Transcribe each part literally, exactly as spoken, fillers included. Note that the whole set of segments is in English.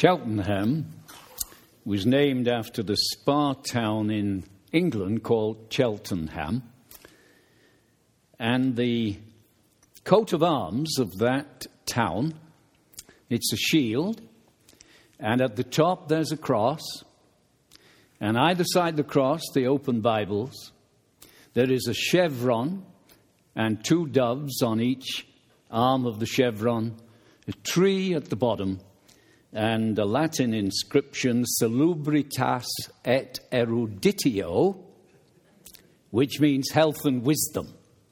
Cheltenham was named after the spa town in England called Cheltenham. And the coat of arms of that town, it's a shield, and at the top there's a cross. And either side the cross, the open Bibles, there is a chevron and two doves on each arm of the chevron, a tree at the bottom, and a Latin inscription, Salubritas et Eruditio, which means health and wisdom.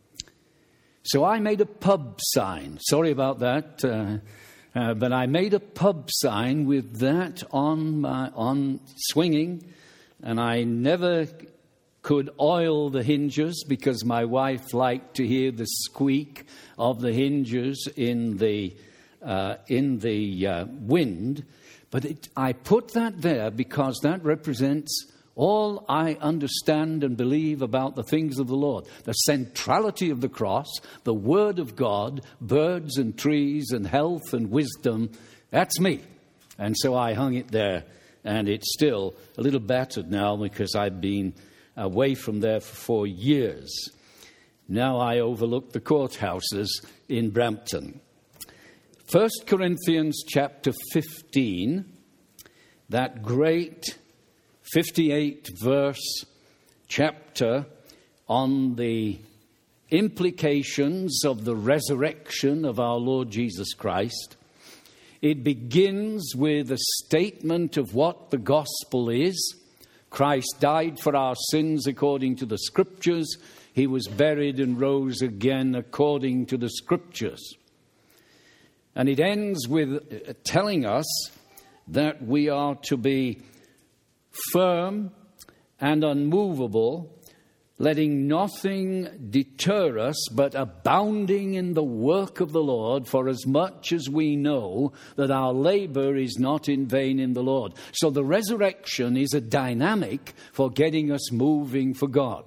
So I made a pub sign. Sorry about that, uh, uh, but I made a pub sign with that on my, on swinging, and I never could oil the hinges because my wife liked to hear the squeak of the hinges in the uh, in the uh, wind. But it, I put that there because that represents all I understand and believe about the things of the Lord. The centrality of the cross, the Word of God, birds and trees and health and wisdom. That's me. And so I hung it there. And it's still a little battered now because I've been away from there for four years. Now I overlook the courthouses in Brampton. First Corinthians chapter fifteen, that great fifty-eight verse chapter on the implications of the resurrection of our Lord Jesus Christ. It begins with a statement of what the gospel is. Christ died for our sins according to the Scriptures. He was buried and rose again according to the Scriptures. And it ends with telling us that we are to be firm and unmovable, letting nothing deter us, but abounding in the work of the Lord, for as much as we know that our labor is not in vain in the Lord. So the resurrection is a dynamic for getting us moving for God.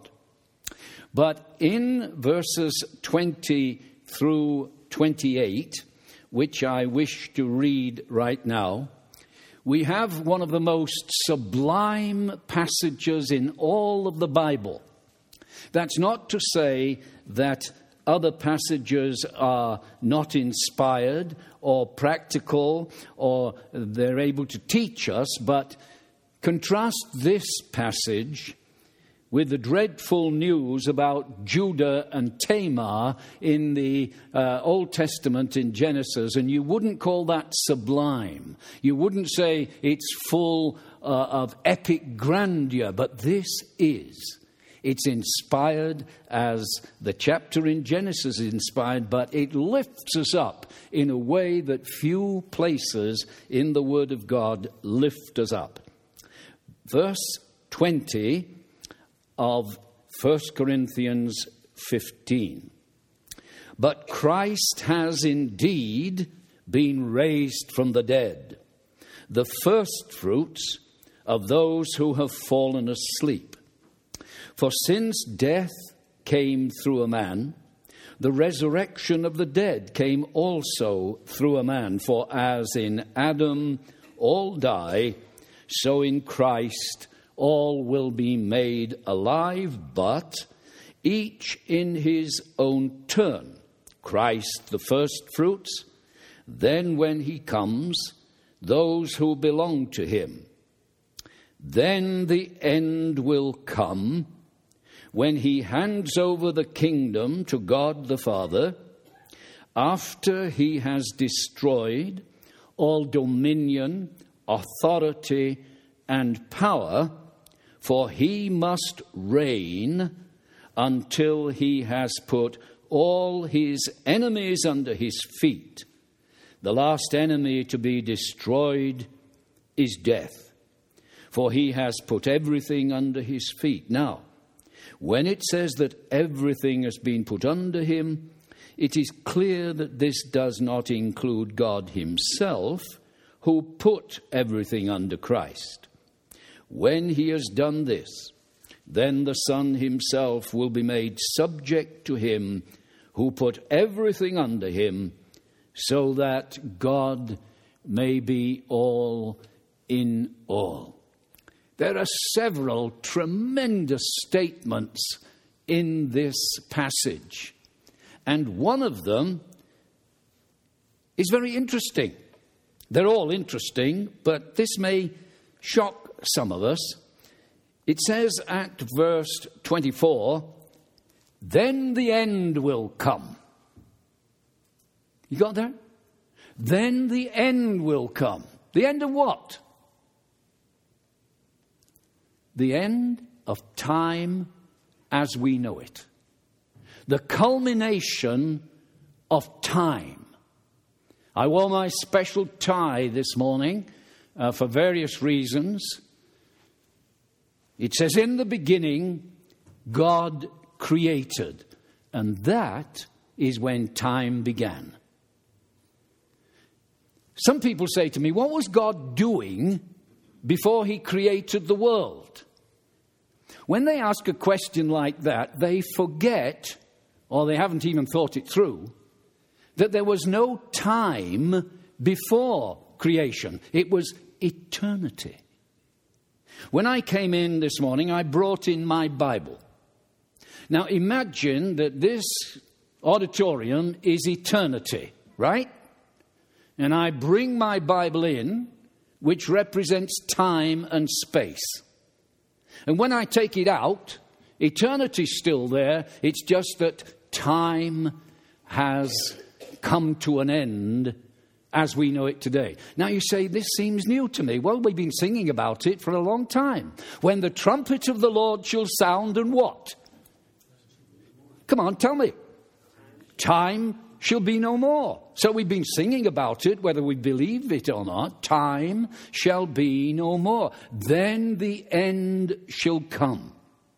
But in verses twenty through twenty-eight, which I wish to read right now, we have one of the most sublime passages in all of the Bible. That's not to say that other passages are not inspired or practical or they're able to teach us, but contrast this passage with the dreadful news about Judah and Tamar in the uh, Old Testament in Genesis, and you wouldn't call that sublime. You wouldn't say it's full uh, of epic grandeur, but this is. It's inspired as the chapter in Genesis is inspired, but it lifts us up in a way that few places in the Word of God lift us up. Verse twenty of First Corinthians fifteen. But Christ has indeed been raised from the dead, the first fruits of those who have fallen asleep. For since death came through a man, the resurrection of the dead came also through a man. For as in Adam all die, so in Christ all will be made alive, but each in his own turn. Christ the first fruits, then when he comes, those who belong to him. Then the end will come, when he hands over the kingdom to God the Father, after he has destroyed all dominion, authority, and power, for he must reign until he has put all his enemies under his feet. The last enemy to be destroyed is death, for he has put everything under his feet. Now, when it says that everything has been put under him, it is clear that this does not include God himself, who put everything under Christ. When he has done this, then the Son himself will be made subject to him who put everything under him, so that God may be all in all. There are several tremendous statements in this passage, and one of them is very interesting. They're all interesting, but this may shock some of us. It says at verse twenty-four, "Then the end will come." You got that? Then the end will come. The end of what? The end of time as we know it. The culmination of time. I wore my special tie this morning uh, for various reasons. It says, in the beginning, God created. And that is when time began. Some people say to me, what was God doing before he created the world? When they ask a question like that, they forget, or they haven't even thought it through, that there was no time before creation. It was eternity. When I came in this morning, I brought in my Bible. Now imagine that this auditorium is eternity, right? And I bring my Bible in, which represents time and space. And when I take it out, eternity's still there. It's just that time has come to an end as we know it today. Now you say, this seems new to me. Well, we've been singing about it for a long time. When the trumpet of the Lord shall sound, and what? Come on, tell me. Time shall be no more. So we've been singing about it, whether we believe it or not. Time shall be no more. Then the end shall come.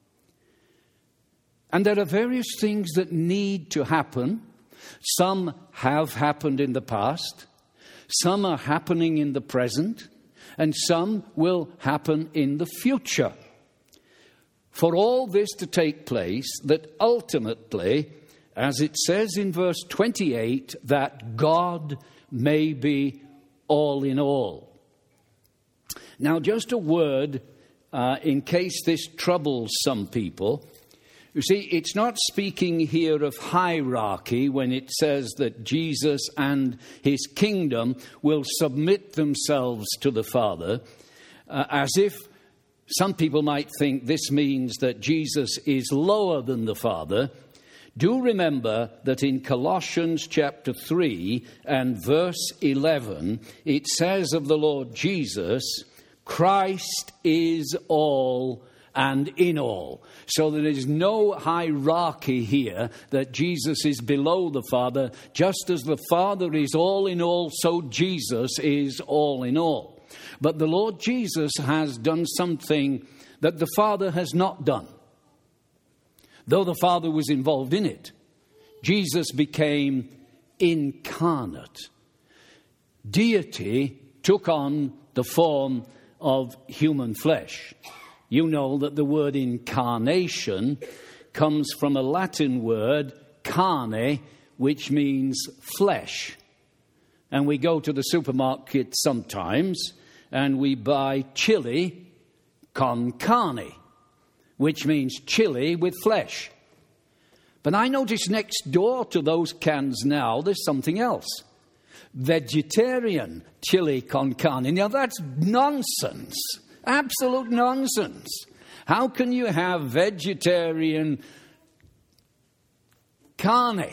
And there are various things that need to happen. Some have happened in the past. Some are happening in the present. And some will happen in the future. For all this to take place, that ultimately, as it says in verse twenty-eight, that God may be all in all. Now, just a word uh, in case this troubles some people. You see, it's not speaking here of hierarchy when it says that Jesus and his kingdom will submit themselves to the Father, uh, as if some people might think this means that Jesus is lower than the Father. Do remember that in Colossians chapter three and verse eleven, it says of the Lord Jesus, Christ is all and in all. So there is no hierarchy here that Jesus is below the Father. Just as the Father is all in all, so Jesus is all in all. But the Lord Jesus has done something that the Father has not done. Though the Father was involved in it, Jesus became incarnate. Deity took on the form of human flesh. You know that the word incarnation comes from a Latin word, carne, which means flesh. And we go to the supermarket sometimes and we buy chili con carne, which means chili with flesh. But I notice next door to those cans now, there's something else. Vegetarian chili con carne. Now that's nonsense. Absolute nonsense. How can you have vegetarian carne?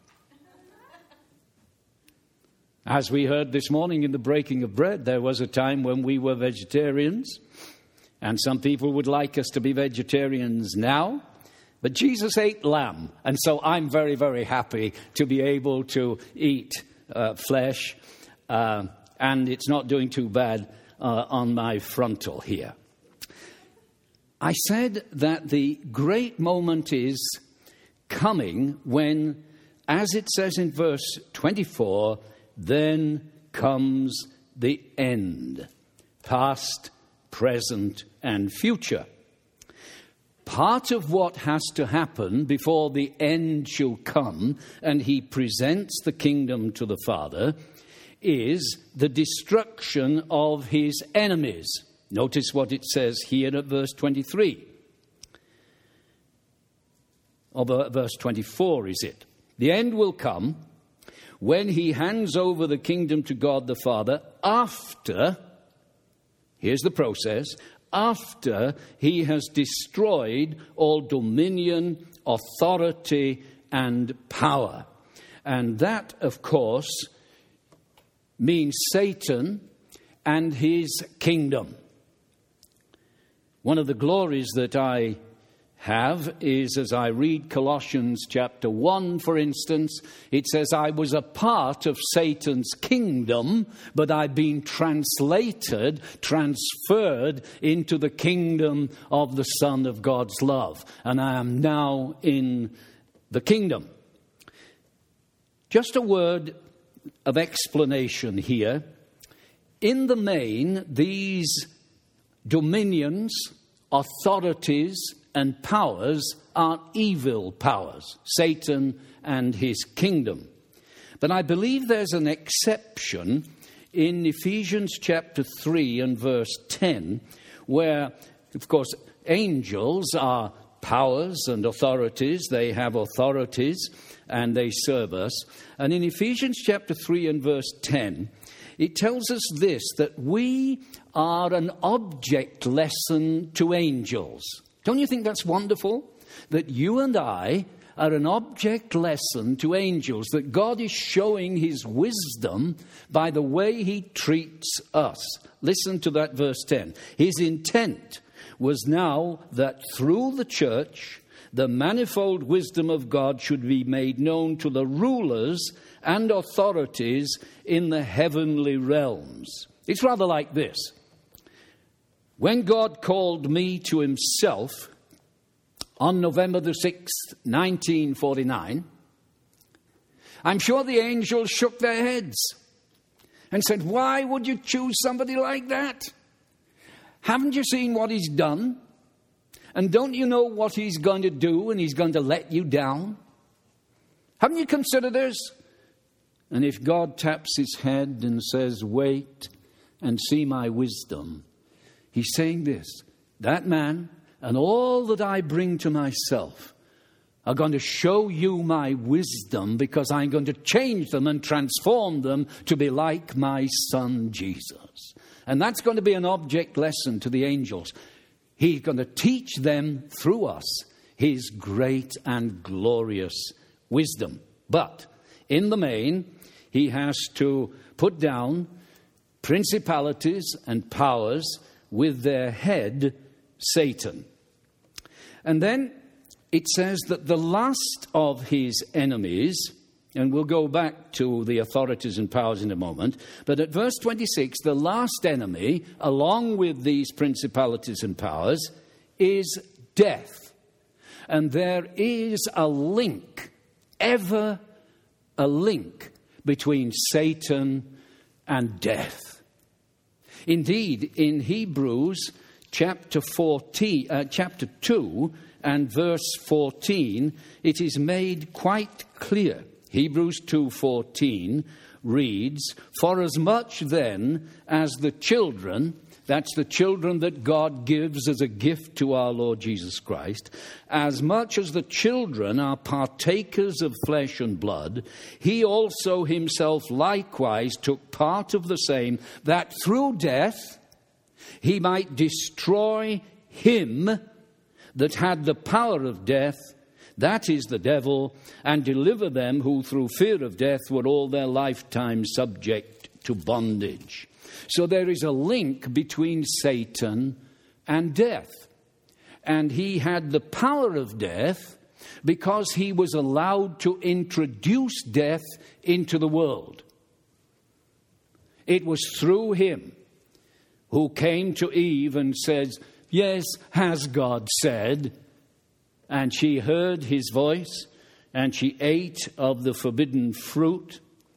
As we heard this morning in the breaking of bread, there was a time when we were vegetarians. And some people would like us to be vegetarians now. But Jesus ate lamb. And so I'm very, very happy to be able to eat uh, flesh. Uh, and it's not doing too bad uh, on my frontal here. I said that the great moment is coming when, as it says in verse twenty-four, then comes the end. Past, present, and future. Part of what has to happen before the end shall come and he presents the kingdom to the Father is the destruction of his enemies. Notice what it says here at verse twenty-three. Or verse twenty-four, is it? The end will come when he hands over the kingdom to God the Father after, here's the process, after he has destroyed all dominion, authority, and power. And that, of course, means Satan and his kingdom. One of the glories that I have is, as I read Colossians chapter one, for instance, it says, I was a part of Satan's kingdom, but I've been translated, transferred into the kingdom of the Son of God's love. And I am now in the kingdom. Just a word of explanation here. In the main, these dominions, authorities, and powers are evil powers, Satan and his kingdom. But I believe there's an exception in Ephesians chapter three and verse ten, where, of course, angels are powers and authorities. They have authorities and they serve us. And in Ephesians chapter three and verse ten, it tells us this, that we are an object lesson to angels. Don't you think that's wonderful? That you and I are an object lesson to angels, that God is showing his wisdom by the way he treats us. Listen to that verse ten. His intent was now that through the church, the manifold wisdom of God should be made known to the rulers and authorities in the heavenly realms. It's rather like this. When God called me to himself on November the sixth, nineteen forty-nine, I'm sure the angels shook their heads and said, why would you choose somebody like that? Haven't you seen what he's done? And don't you know what he's going to do and he's going to let you down? Haven't you considered this? And if God taps his head and says, wait and see my wisdom, he's saying this, that man and all that I bring to myself are going to show you my wisdom, because I'm going to change them and transform them to be like my son Jesus. And that's going to be an object lesson to the angels. He's going to teach them through us his great and glorious wisdom. But in the main, he has to put down principalities and powers with their head, Satan. And then it says that the last of his enemies, and we'll go back to the authorities and powers in a moment, but at verse twenty-six, the last enemy, along with these principalities and powers, is death. And there is a link, ever a link, between Satan and death. Indeed, in Hebrews chapter fourteen, uh, chapter two and verse fourteen, it is made quite clear. Hebrews two fourteen reads, "For as much then as the children," that's the children that God gives as a gift to our Lord Jesus Christ, "as much as the children are partakers of flesh and blood, he also himself likewise took part of the same, that through death he might destroy him that had the power of death, that is the devil, and deliver them who through fear of death were all their lifetime subject to bondage." So there is a link between Satan and death. And he had the power of death because he was allowed to introduce death into the world. It was through him who came to Eve and said, "Yes, has God said?" And she heard his voice, and she ate of the forbidden fruit.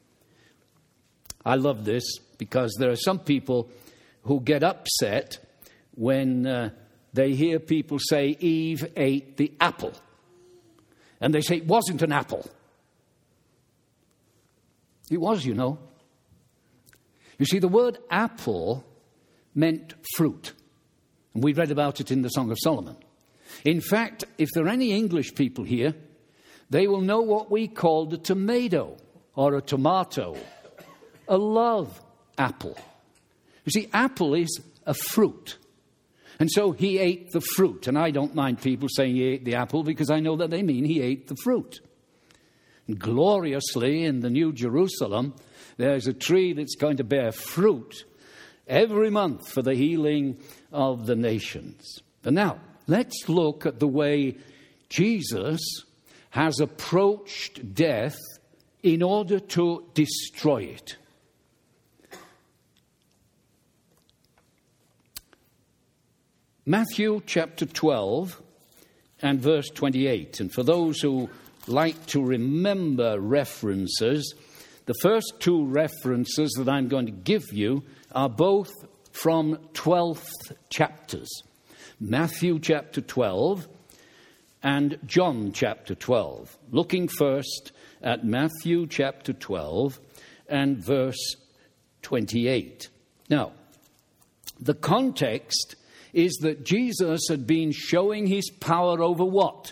I love this because there are some people who get upset when uh, they hear people say Eve ate the apple. And they say it wasn't an apple. It was, you know. You see, the word apple meant fruit. And we read about it in the Song of Solomon. In fact, if there are any English people here, they will know what we called a tomato or a tomato, a love apple. You see, apple is a fruit. And so he ate the fruit. And I don't mind people saying he ate the apple because I know that they mean he ate the fruit. And gloriously in the New Jerusalem, there's a tree that's going to bear fruit every month for the healing of the nations. But now, let's look at the way Jesus has approached death in order to destroy it. Matthew chapter twelve and verse twenty-eight. And for those who like to remember references, the first two references that I'm going to give you are both from twelfth chapters. Matthew chapter twelve and John chapter twelve. Looking first at Matthew chapter twelve and verse twenty-eight. Now, the context is that Jesus had been showing his power over what?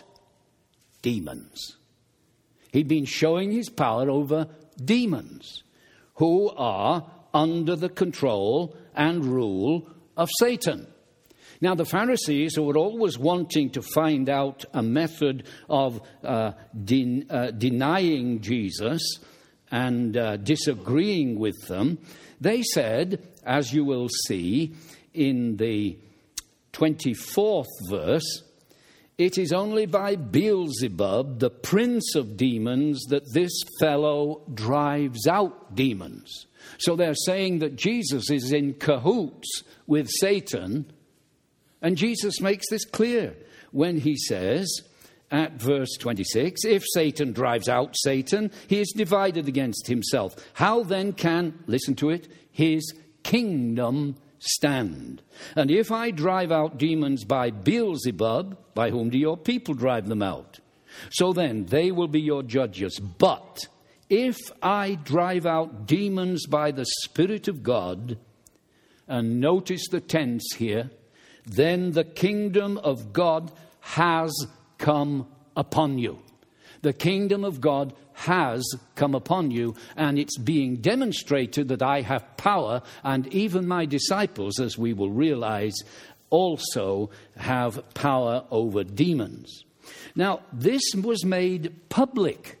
Demons. He'd been showing his power over demons who are under the control and rule of Satan. Now, the Pharisees, who were always wanting to find out a method of uh, den- uh, denying Jesus and uh, disagreeing with them, they said, as you will see in the twenty-fourth verse, it is only by Beelzebub, the prince of demons, that this fellow drives out demons. So they're saying that Jesus is in cahoots with Satan. And Jesus makes this clear when he says at verse twenty-six, if Satan drives out Satan, he is divided against himself. How then can, listen to it, his kingdom stand? And if I drive out demons by Beelzebub, by whom do your people drive them out? So then they will be your judges. But if I drive out demons by the Spirit of God, and notice the tense here, then the kingdom of God has come upon you. The kingdom of God has come upon you, and it's being demonstrated that I have power, and even my disciples, as we will realize, also have power over demons. Now, this was made public,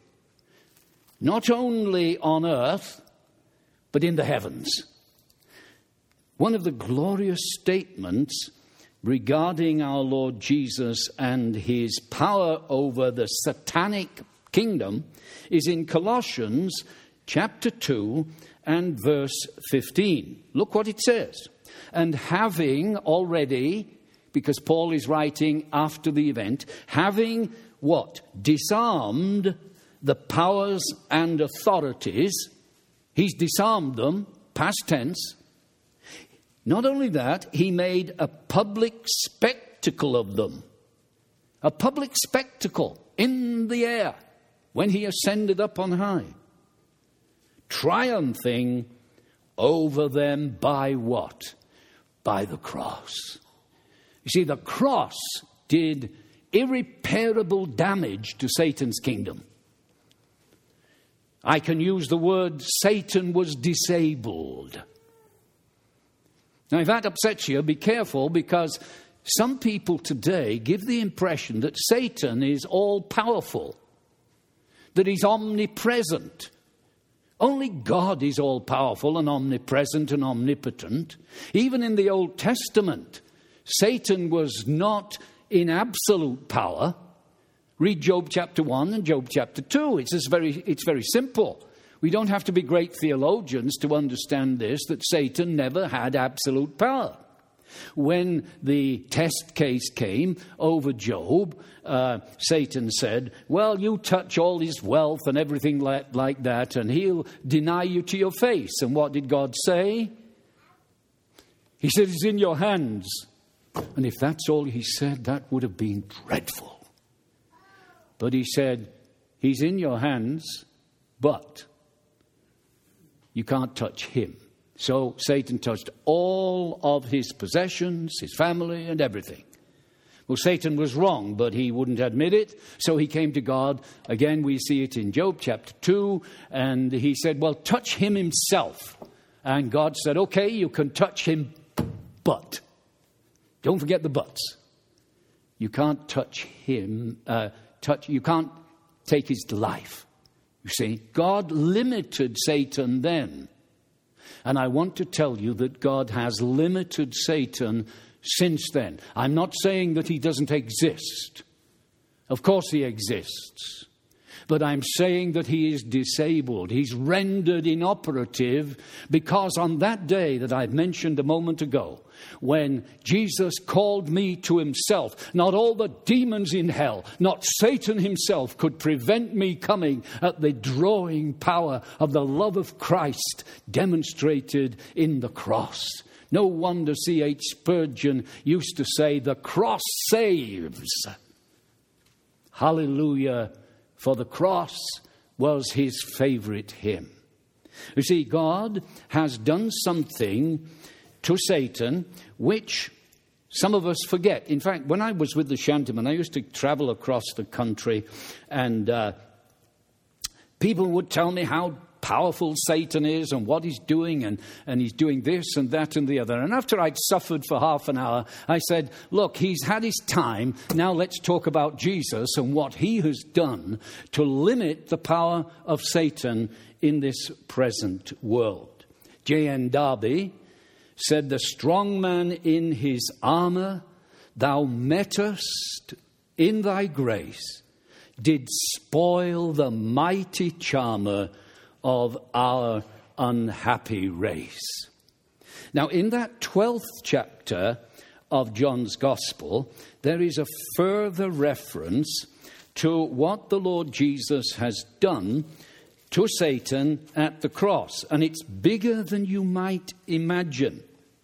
not only on earth, but in the heavens. One of the glorious statements regarding our Lord Jesus and his power over the satanic kingdom is in Colossians chapter two and verse fifteen. Look what it says. And having already, because Paul is writing after the event, having what? Disarmed the powers and authorities. He's disarmed them, past tense. Not only that, he made a public spectacle of them. A public spectacle in the air when he ascended up on high. Triumphing over them by what? By the cross. You see, the cross did irreparable damage to Satan's kingdom. I can use the word Satan was disabled. Now, if that upsets you, be careful, because some people today give the impression that Satan is all-powerful, that he's omnipresent. Only God is all-powerful and omnipresent and omnipotent. Even in the Old Testament, Satan was not in absolute power. Read Job chapter one and Job chapter two. It's just very, it's very simple. We don't have to be great theologians to understand this, that Satan never had absolute power. When the test case came over Job, uh, Satan said, well, you touch all his wealth and everything like, like that, and he'll deny you to your face. And what did God say? He said, it's in your hands. And if that's all he said, that would have been dreadful. But he said, he's in your hands, but you can't touch him. So Satan touched all of his possessions, his family, and everything. Well, Satan was wrong, but he wouldn't admit it. So he came to God. Again, we see it in Job chapter two. And he said, well, touch him himself. And God said, okay, you can touch him, but. Don't forget the buts. You can't touch him, uh, touch, you can't take his life. You see, God limited Satan then. And I want to tell you that God has limited Satan since then. I'm not saying that he doesn't exist. Of course he exists. But I'm saying that he is disabled. He's rendered inoperative because on that day that I mentioned a moment ago, when Jesus called me to himself, not all the demons in hell, not Satan himself could prevent me coming at the drawing power of the love of Christ demonstrated in the cross. No wonder C H Spurgeon used to say, the cross saves. Hallelujah, for the cross was his favorite hymn. You see, God has done something to Satan which some of us forget. In fact, when I was with the Shantymen, I used to travel across the country, and uh, people would tell me how powerful Satan is and what he's doing, and, and he's doing this and that and the other. And after I'd suffered for half an hour, I said, look, he's had his time. Now let's talk about Jesus and what he has done to limit the power of Satan in this present world. J N Darby said, the strong man in his armour thou mettest in thy grace did spoil the mighty charmer of our unhappy race. Now, in that twelfth chapter of John's Gospel, there is a further reference to what the Lord Jesus has done to Satan at the cross. And it's bigger than you might imagine.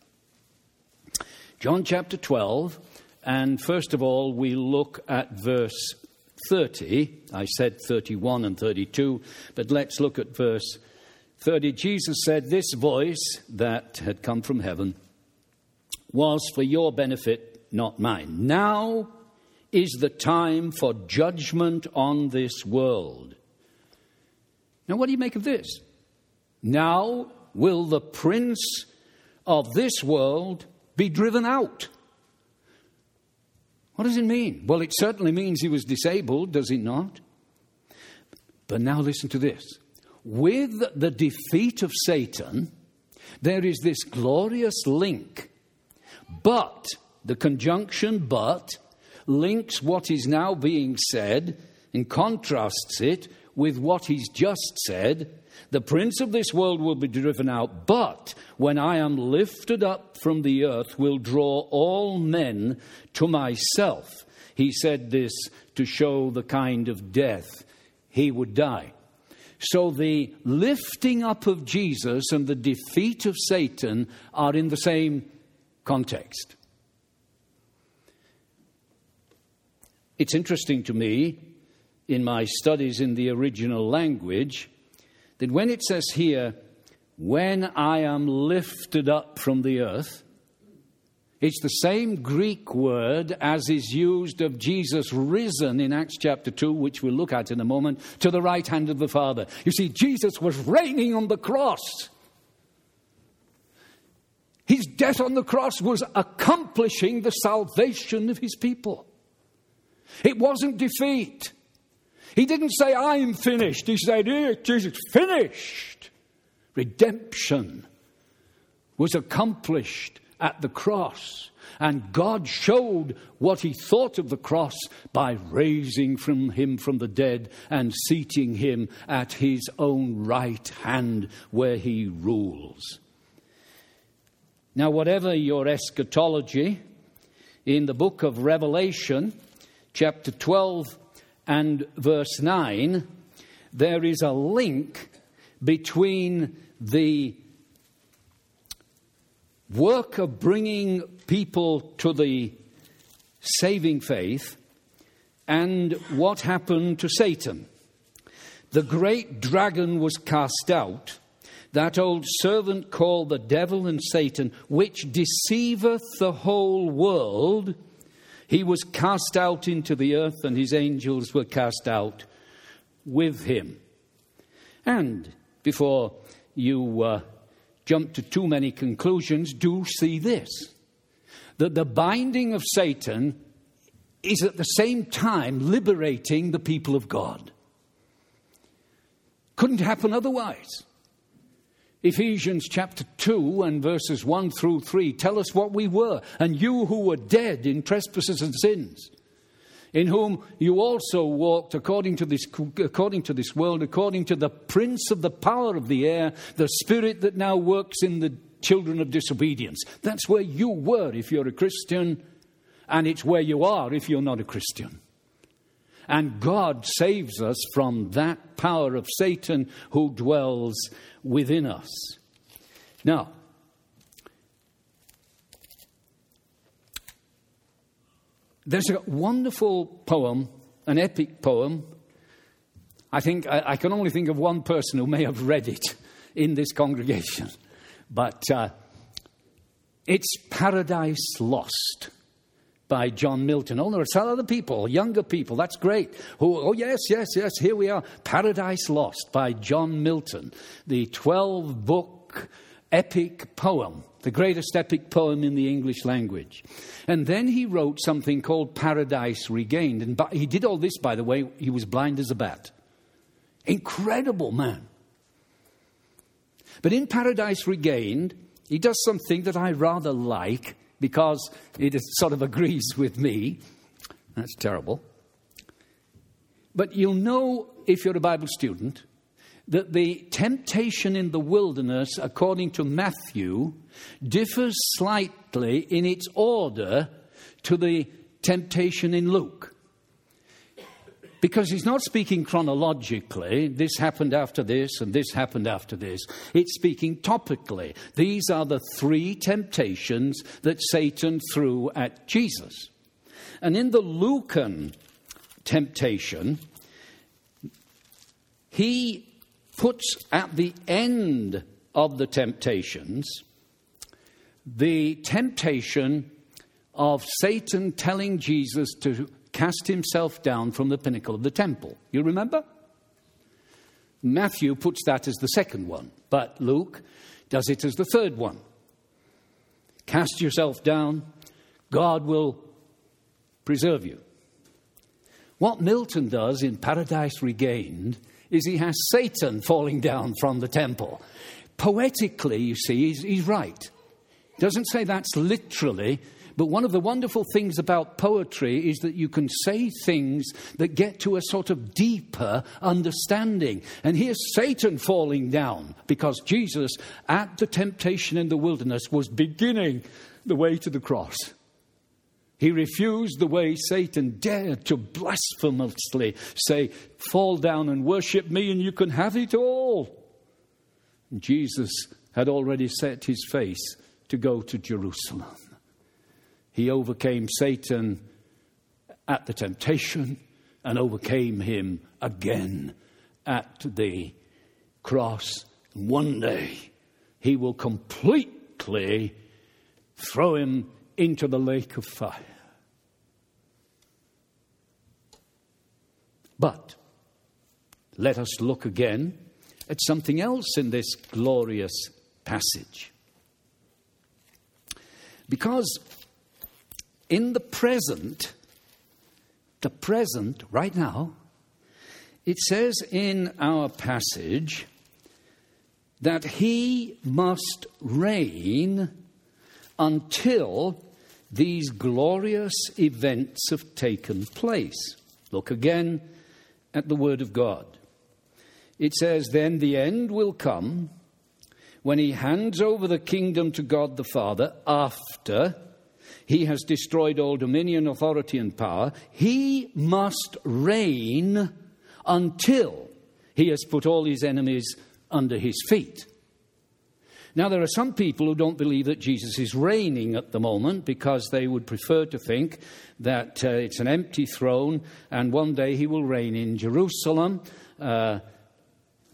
John chapter twelve, and first of all, we look at verse thirty. I said thirty-one and thirty-two, but let's look at verse thirty. Jesus said, this voice that had come from heaven was for your benefit, not mine. Now is the time for judgment on this world. Now, what do you make of this? Now will the prince of this world be driven out. What does it mean? Well, it certainly means he was disabled, does it not? But now listen to this. With the defeat of Satan, there is this glorious link. But, the conjunction but, links what is now being said and contrasts it with what he's just said. The prince of this world will be driven out, but when I am lifted up from the earth, will draw all men to myself. He said this to show the kind of death he would die. So the lifting up of Jesus and the defeat of Satan are in the same context. It's interesting to me, in my studies in the original language, that when it says here, when I am lifted up from the earth, it's the same Greek word as is used of Jesus risen in Acts chapter two, which we'll look at in a moment, to the right hand of the Father. You see, Jesus was reigning on the cross. His death on the cross was accomplishing the salvation of his people. It wasn't defeat. He didn't say, I'm finished. He said, it is finished. Redemption was accomplished at the cross. And God showed what he thought of the cross by raising from him from the dead and seating him at his own right hand where he rules. Now, whatever your eschatology, in the book of Revelation, chapter twelve and verse nine, there is a link between the work of bringing people to the saving faith and what happened to Satan. The great dragon was cast out, that old servant called the devil and Satan, which deceiveth the whole world, he was cast out into the earth, and his angels were cast out with him. And before you uh, jump to too many conclusions, do see this, that the binding of Satan is at the same time liberating the people of God. Couldn't happen otherwise. Ephesians chapter two and verses one through three tell us what we were. And you who were dead in trespasses and sins, in whom you also walked according to this, according to this world, according to the prince of the power of the air, the spirit that now works in the children of disobedience. That's where you were if you're a Christian, and it's where you are if you're not a Christian. And God saves us from that power of Satan who dwells within us. Now, there's a wonderful poem, an epic poem. I think I, I can only think of one person who may have read it in this congregation. But uh, it's Paradise Lost by John Milton. Oh, there are some other people, younger people, that's great. Who, oh, yes, yes, yes, here we are. Paradise Lost by John Milton, the twelve-book epic poem, the greatest epic poem in the English language. And then he wrote something called Paradise Regained. And he did all this, by the way, he was blind as a bat. Incredible man. But in Paradise Regained, he does something that I rather like, because it sort of agrees with me. That's terrible. But you'll know, if you're a Bible student, that the temptation in the wilderness, according to Matthew, differs slightly in its order to the temptation in Luke. Because he's not speaking chronologically, this happened after this and this happened after this. It's speaking topically. These are the three temptations that Satan threw at Jesus. And in the Lucan temptation, he puts at the end of the temptations the temptation of Satan telling Jesus to cast himself down from the pinnacle of the temple. You remember? Matthew puts that as the second one, but Luke does it as the third one. Cast yourself down, God will preserve you. What Milton does in Paradise Regained is he has Satan falling down from the temple. Poetically, you see, he's, he's right. Doesn't say that's literally. But one of the wonderful things about poetry is that you can say things that get to a sort of deeper understanding. And here's Satan falling down because Jesus, at the temptation in the wilderness, was beginning the way to the cross. He refused the way Satan dared to blasphemously say, fall down and worship me and you can have it all. And Jesus had already set his face to go to Jerusalem. He overcame Satan at the temptation and overcame him again at the cross. One day he will completely throw him into the lake of fire. But let us look again at something else in this glorious passage. Because in the present, the present, right now, it says in our passage that he must reign until these glorious events have taken place. Look again at the Word of God. It says, then the end will come when he hands over the kingdom to God the Father after he has destroyed all dominion, authority, and power. He must reign until he has put all his enemies under his feet. Now, there are some people who don't believe that Jesus is reigning at the moment because they would prefer to think that uh, it's an empty throne and one day he will reign in Jerusalem. Uh,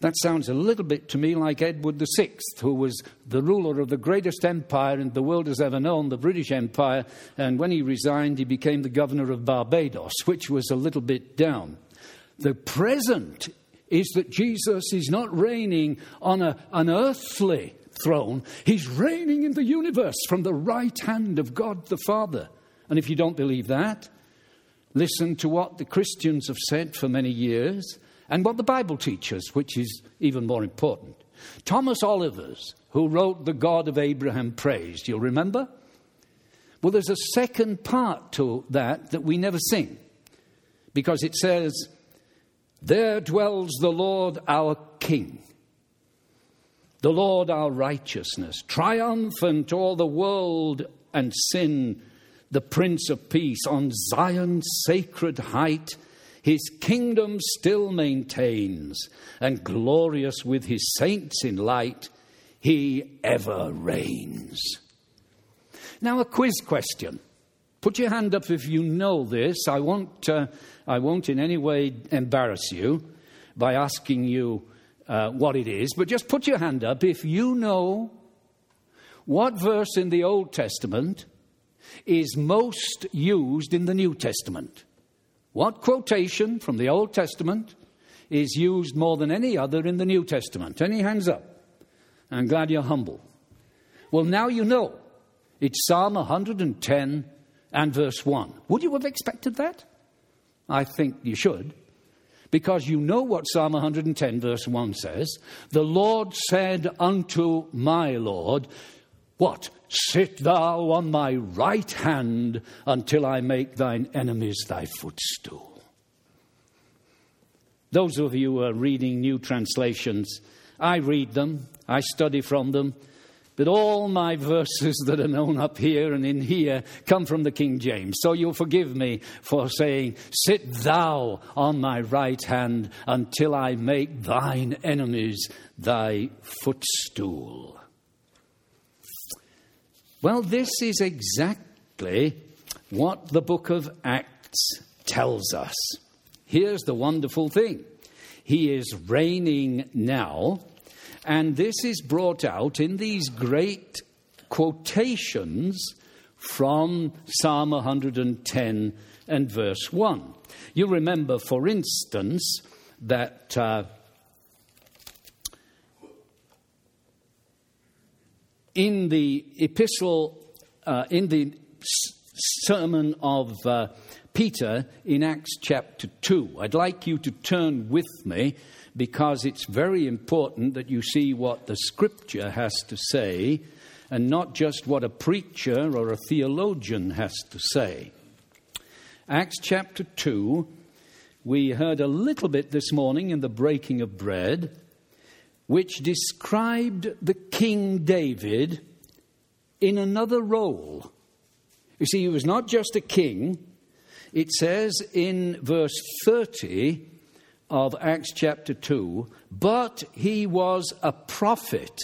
That sounds a little bit to me like Edward the Sixth, who was the ruler of the greatest empire in the world has ever known, the British Empire, and when he resigned, he became the governor of Barbados, which was a little bit down. The present is that Jesus is not reigning on a, an earthly throne. He's reigning in the universe from the right hand of God the Father. And if you don't believe that, listen to what the Christians have said for many years and what the Bible teaches, which is even more important. Thomas Olivers, who wrote The God of Abraham Praised, you'll remember? Well, there's a second part to that that we never sing, because it says, there dwells the Lord our King, the Lord our righteousness, triumphant o'er the world and sin, the Prince of Peace on Zion's sacred height, his kingdom still maintains, and glorious with his saints in light, he ever reigns. Now a quiz question. Put your hand up if you know this. I won't, uh, I won't in any way embarrass you by asking you uh, what it is, but just put your hand up if you know what verse in the Old Testament is most used in the New Testament. What quotation from the Old Testament is used more than any other in the New Testament? Any hands up? I'm glad you're humble. Well, now you know. It's Psalm one hundred ten and verse one. Would you have expected that? I think you should. Because you know what Psalm one hundred ten verse one says. The Lord said unto my Lord, what? Sit thou on my right hand until I make thine enemies thy footstool. Those of you who are reading new translations, I read them, I study from them, but all my verses that are known up here and in here come from the King James. So you'll forgive me for saying, sit thou on my right hand until I make thine enemies thy footstool. Well, this is exactly what the book of Acts tells us. Here's the wonderful thing. He is reigning now, and this is brought out in these great quotations from Psalm one hundred ten and verse one. You remember, for instance, that uh, in the epistle, uh, in the s- sermon of uh, Peter in Acts chapter two, I'd like you to turn with me, because it's very important that you see what the Scripture has to say and not just what a preacher or a theologian has to say. Acts chapter two, we heard a little bit this morning in the breaking of bread, which described the King David in another role. You see, he was not just a king. It says in verse thirty of Acts chapter two, but he was a prophet.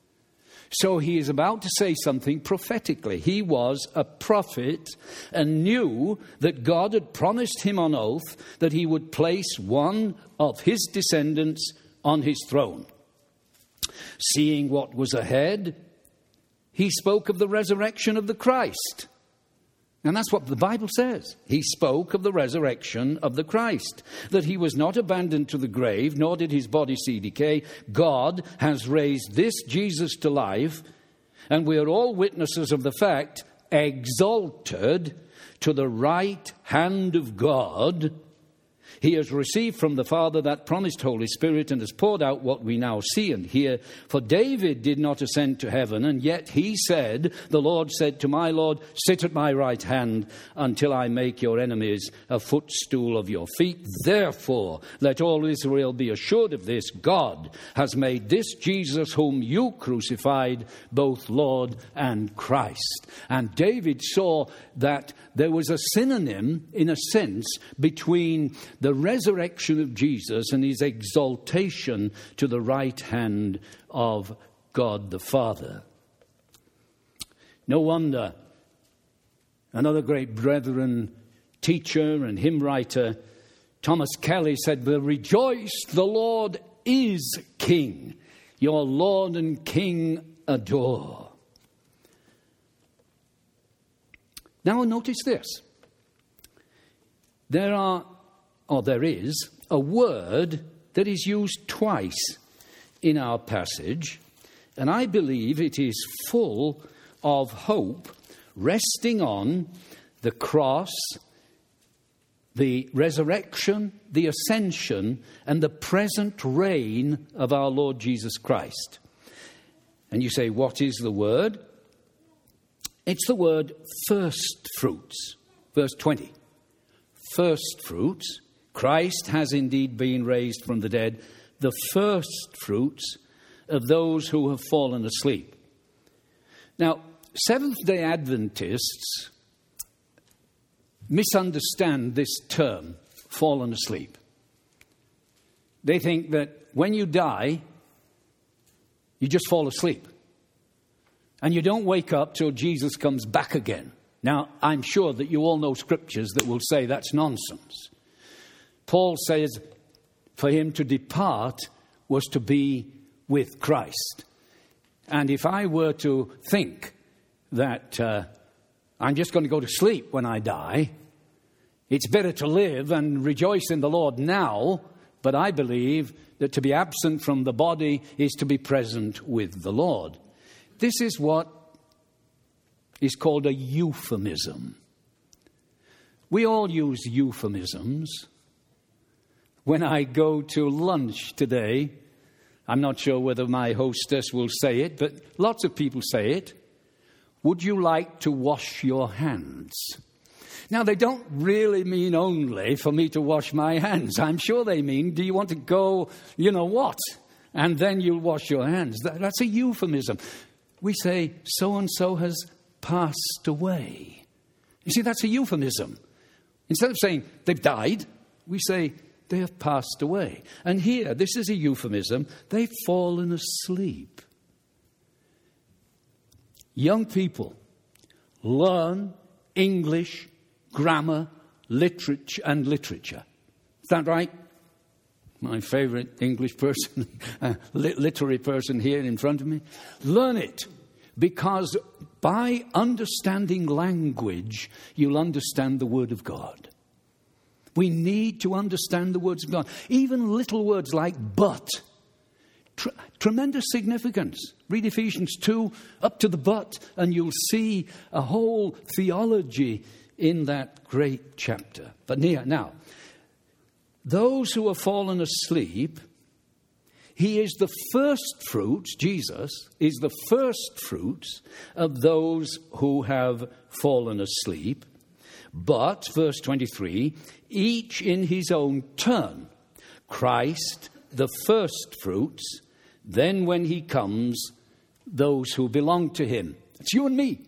So he is about to say something prophetically. He was a prophet and knew that God had promised him on oath that he would place one of his descendants on his throne. Seeing what was ahead, he spoke of the resurrection of the Christ. And that's what the Bible says. He spoke of the resurrection of the Christ, that he was not abandoned to the grave, nor did his body see decay. God has raised this Jesus to life, and we are all witnesses of the fact, exalted to the right hand of God. He has received from the Father that promised Holy Spirit and has poured out what we now see and hear. For David did not ascend to heaven, and yet he said, the Lord said to my Lord, sit at my right hand until I make your enemies a footstool of your feet. Therefore, let all Israel be assured of this. God has made this Jesus whom you crucified both Lord and Christ. And David saw that there was a synonym, in a sense, between the resurrection of Jesus and his exaltation to the right hand of God the Father. No wonder another great brethren, teacher and hymn writer, Thomas Kelly, said, "Will rejoice the Lord is King. Your Lord and King adore. Now notice this. There are, or there is, a word that is used twice in our passage, and I believe it is full of hope, resting on the cross, the resurrection, the ascension, and the present reign of our Lord Jesus Christ. And you say, what is the word? It's the word first fruits. Verse twenty. First fruits. Christ has indeed been raised from the dead, the first fruits of those who have fallen asleep. Now, Seventh-day Adventists misunderstand this term, fallen asleep. They think that when you die, you just fall asleep. And you don't wake up till Jesus comes back again. Now, I'm sure that you all know scriptures that will say that's nonsense. Paul says for him to depart was to be with Christ. And if I were to think that uh, I'm just going to go to sleep when I die, it's better to live and rejoice in the Lord now, but I believe that to be absent from the body is to be present with the Lord. This is what is called a euphemism. We all use euphemisms. When I go to lunch today, I'm not sure whether my hostess will say it, but lots of people say it. Would you like to wash your hands? Now, they don't really mean only for me to wash my hands. I'm sure they mean, do you want to go, you know what? And then you'll wash your hands. That, that's a euphemism. We say, so-and-so has passed away. You see, that's a euphemism. Instead of saying they've died, we say they have passed away. And here, this is a euphemism. They've fallen asleep. Young people, learn English, grammar, literature, and literature. Is that right? My favorite English person, uh, literary person here in front of me. Learn it, because by understanding language, you'll understand the Word of God. We need to understand the words of God. Even little words like but. Tr- tremendous significance. Read Ephesians two up to the but, and you'll see a whole theology in that great chapter. But near, now, those who have fallen asleep, he is the first fruits, Jesus is the first fruits of those who have fallen asleep. But, verse twenty-three, each in his own turn. Christ, the first fruits, then when he comes, those who belong to him. It's you and me.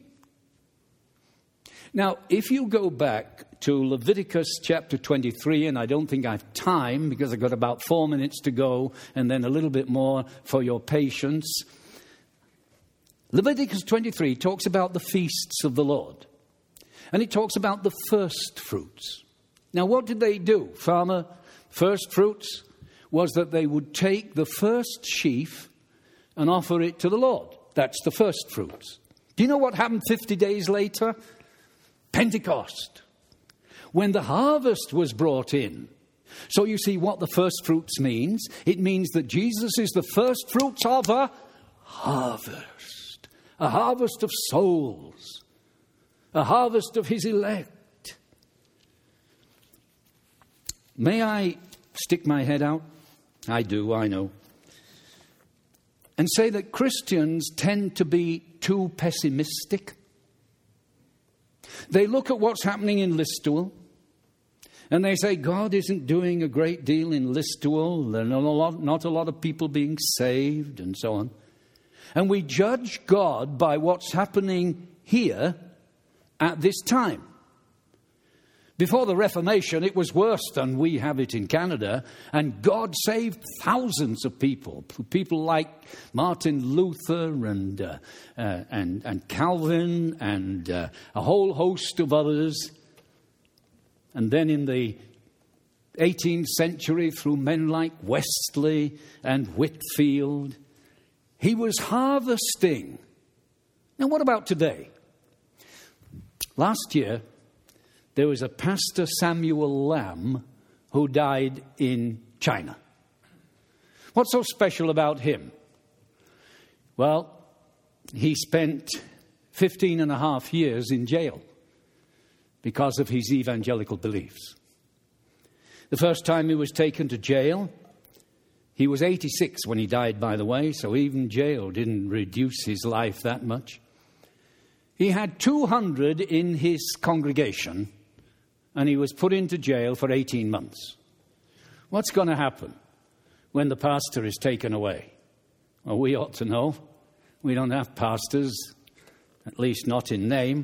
Now, if you go back to Leviticus chapter twenty-three, and I don't think I have time because I've got about four minutes to go and then a little bit more for your patience. Leviticus twenty-three talks about the feasts of the Lord. And it talks about the first fruits. Now, what did they do? Farmer, first fruits was that they would take the first sheaf and offer it to the Lord. That's the first fruits. Do you know what happened fifty days later? Pentecost. When the harvest was brought in. So you see what the first fruits means. It means that Jesus is the first fruits of a harvest. A harvest of souls. A harvest of his elect. May I stick my head out? I do, I know. And say that Christians tend to be too pessimistic. They look at what's happening in Listowel, and they say, God isn't doing a great deal in Listowel. There are not a lot, not a lot of people being saved, and so on. And we judge God by what's happening here at this time. Before the Reformation, it was worse than we have it in Canada, and God saved thousands of people. People like Martin Luther and uh, uh, and, and Calvin and uh, a whole host of others. And then in the eighteenth century through men like Wesley and Whitfield. He was harvesting. Now, what about today? Last year, there was a Pastor Samuel Lamb who died in China. What's so special about him? Well, he spent fifteen and a half years in jail because of his evangelical beliefs. The first time he was taken to jail, he was eighty-six when he died, by the way, so even jail didn't reduce his life that much. He had two hundred in his congregation, and he was put into jail for eighteen months. What's going to happen when the pastor is taken away? Well, we ought to know. We don't have pastors, at least not in name.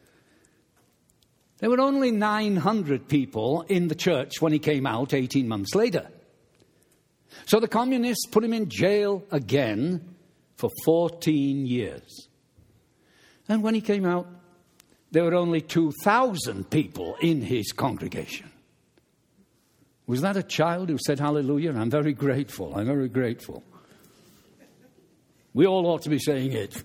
There were only nine hundred people in the church when he came out eighteen months later. So the communists put him in jail again for fourteen years. And when he came out, there were only two thousand people in his congregation. Was that a child who said hallelujah? I'm very grateful. I'm very grateful. We all ought to be saying it.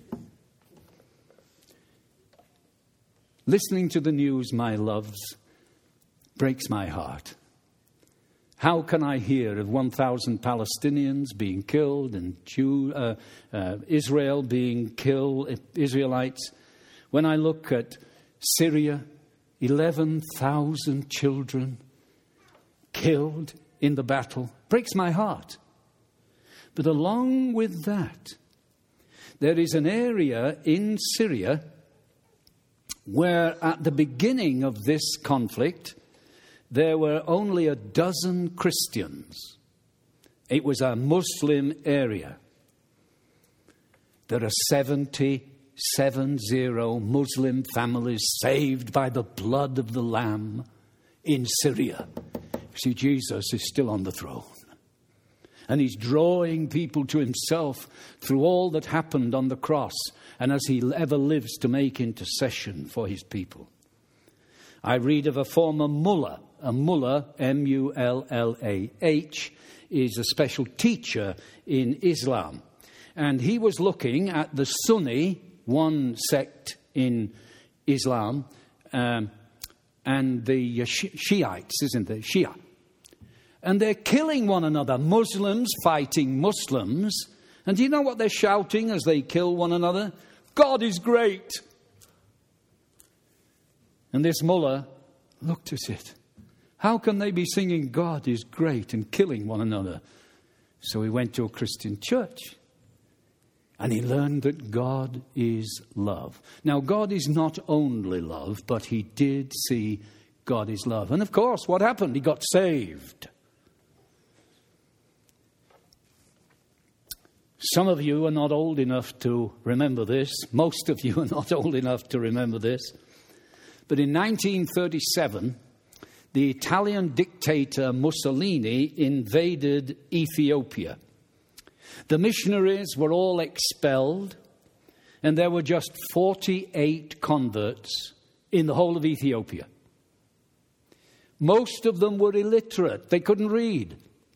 Listening to the news, my loves, breaks my heart. How can I hear of one thousand Palestinians being killed and Jew, uh, uh, Israel being killed, Israelites, when I look at Syria, eleven thousand children killed in the battle? Breaks my heart. But along with that, there is an area in Syria where at the beginning of this conflict, there were only a dozen Christians. It was a Muslim area. There are seventy-seven zero Muslim families saved by the blood of the Lamb in Syria. See, Jesus is still on the throne. And he's drawing people to himself through all that happened on the cross and as he ever lives to make intercession for his people. I read of a former mullah. A mullah, M U L L A H, is a special teacher in Islam. And he was looking at the Sunni, one sect in Islam, um, and the Shiites, isn't there? Shia. And they're killing one another, Muslims fighting Muslims. And do you know what they're shouting as they kill one another? God is great. And this mullah looked at it. How can they be singing God is great and killing one another? So he went to a Christian church. And he learned that God is love. Now, God is not only love, but he did see God is love. And of course, what happened? He got saved. Some of you are not old enough to remember this. Most of you are not old enough to remember this. But in nineteen thirty-seven, the Italian dictator Mussolini invaded Ethiopia. The missionaries were all expelled, and there were just forty-eight converts in the whole of Ethiopia. Most of them were illiterate. They couldn't read.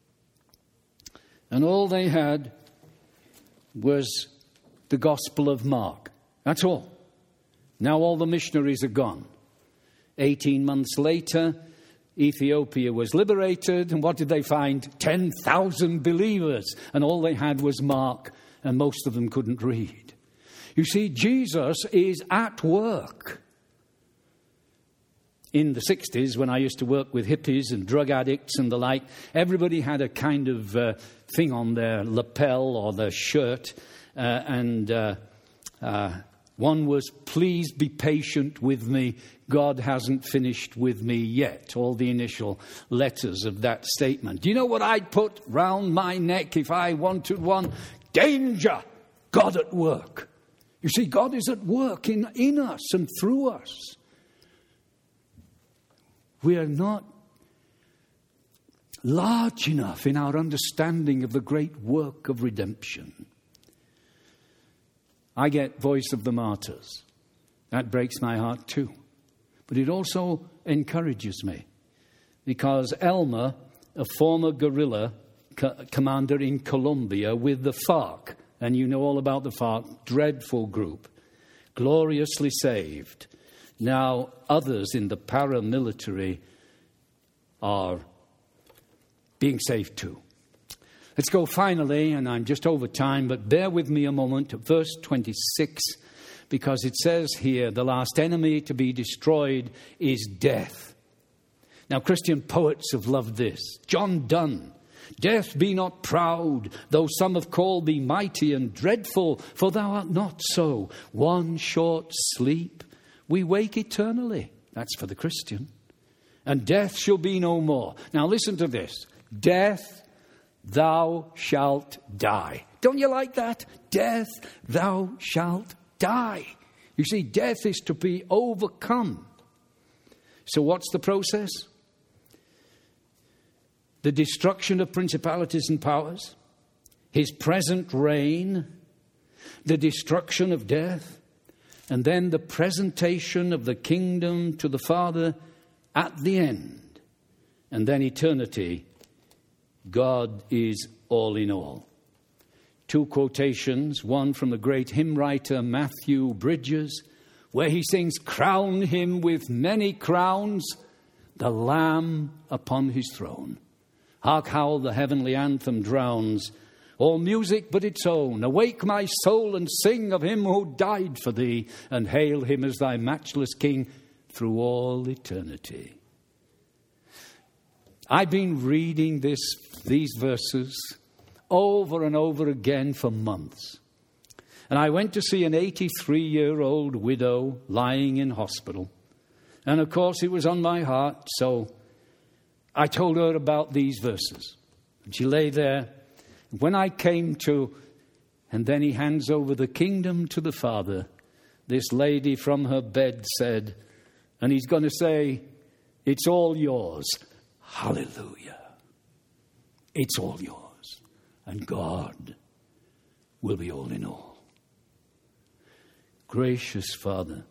And all they had was the Gospel of Mark. That's all. Now all the missionaries are gone. Eighteen months later, Ethiopia was liberated, and what did they find? ten thousand believers, and all they had was Mark, and most of them couldn't read. You see, Jesus is at work. In the sixties, when I used to work with hippies and drug addicts and the like, everybody had a kind of uh, thing on their lapel or their shirt, uh, and uh, uh, one was, "Please be patient with me. God hasn't finished with me yet." All the initial letters of that statement. Do you know what I'd put round my neck if I wanted one? Danger! God at work. You see, God is at work in, in us and through us. We are not large enough in our understanding of the great work of redemption. I get Voice of the Martyrs. That breaks my heart too. But it also encourages me. because Elmer, a former guerrilla co- commander in Colombia with the FARC, and you know all about the FARC, dreadful group, gloriously saved. Now others in the paramilitary are being saved too. Let's go finally, and I'm just over time, but bear with me a moment, to verse twenty-six, because it says here, the last enemy to be destroyed is death. Now, Christian poets have loved this. John Donne, death be not proud, though some have called thee mighty and dreadful, for thou art not so. One short sleep, we wake eternally. That's for the Christian. And death shall be no more. Now listen to this. Death, thou shalt die. Don't you like that? Death, thou shalt die. You see, death is to be overcome. So what's the process? The destruction of principalities and powers, his present reign, the destruction of death, and then the presentation of the kingdom to the Father at the end. And then eternity. God is all in all. Two quotations, one from the great hymn writer Matthew Bridges, where he sings, crown him with many crowns, the Lamb upon his throne. Hark how the heavenly anthem drowns all music but its own. Awake my soul and sing of him who died for thee, and hail him as thy matchless King through all eternity. I've been reading this, these verses over and over again for months. And I went to see an eighty-three-year-old widow lying in hospital. And of course it was on my heart, so I told her about these verses. And she lay there. When I came to, and then he hands over the kingdom to the Father, this lady from her bed said, and he's going to say, it's all yours. Hallelujah. It's all yours. And God will be all in all. Gracious Father,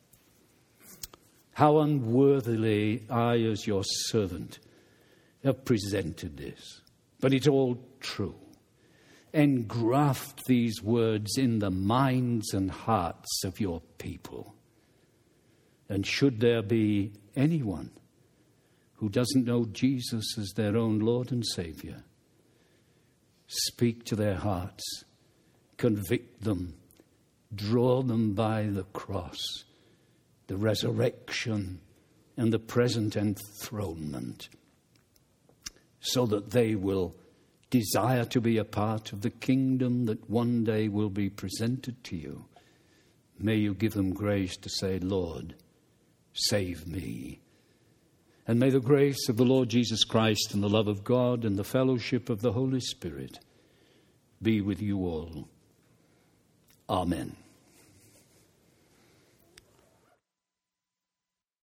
how unworthily I, as your servant, have presented this. But it's all true. Engraft these words in the minds and hearts of your people. And should there be anyone who doesn't know Jesus as their own Lord and Savior, speak to their hearts, convict them, draw them by the cross, the resurrection, and the present enthronement, so that they will desire to be a part of the kingdom that one day will be presented to you. May you give them grace to say, Lord, save me. And may the grace of the Lord Jesus Christ and the love of God and the fellowship of the Holy Spirit be with you all. Amen.